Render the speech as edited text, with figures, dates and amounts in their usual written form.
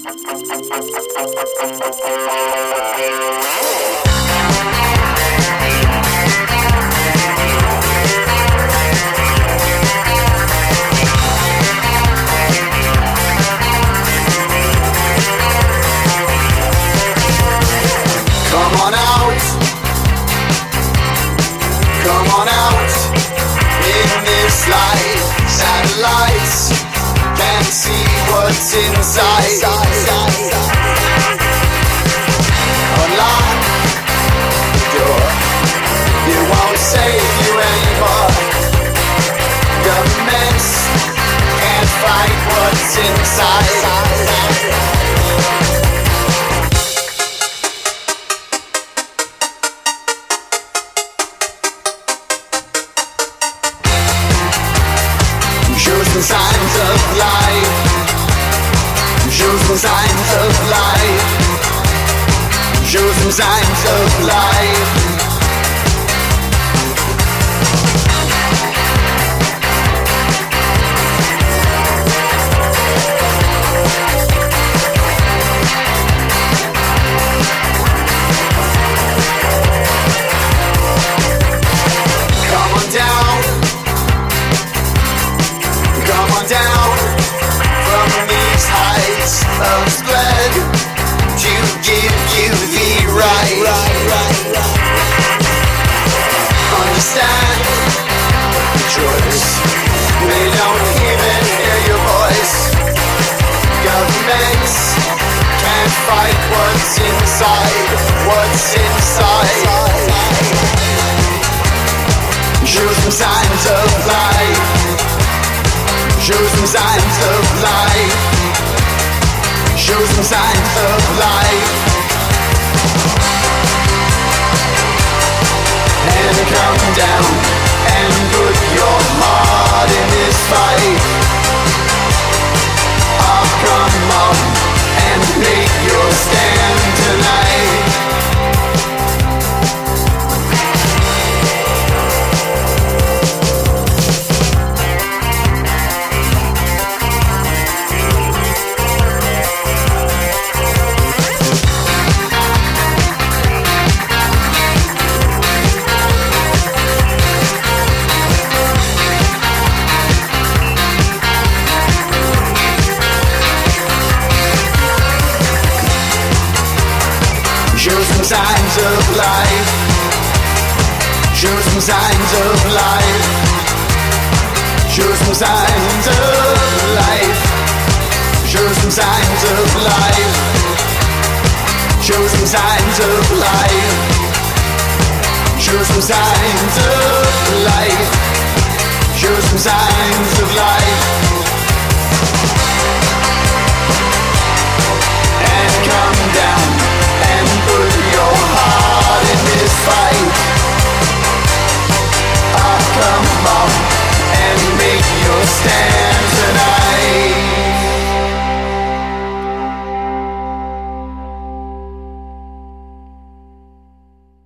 Satellites can't see what's inside. Unlock the door. It won't save you anymore. Governments can't fight what's inside. Shows the signs of life. Shows the signs of life. Shows the signs of life. Come on down. Come on down from these heights of spread to give you the right. Understand the choice. They don't even hear your voice. Governments can't fight what's inside. What's inside. Show some signs of life. Show some signs of life. Show some signs of life. And come down and put your heart in this fight. Oh, come on and make your stand tonight. Show some signs of life. Show some signs of life. Show some signs of life. Show some signs of life. Show some signs of life. Show some signs of life. Show some signs of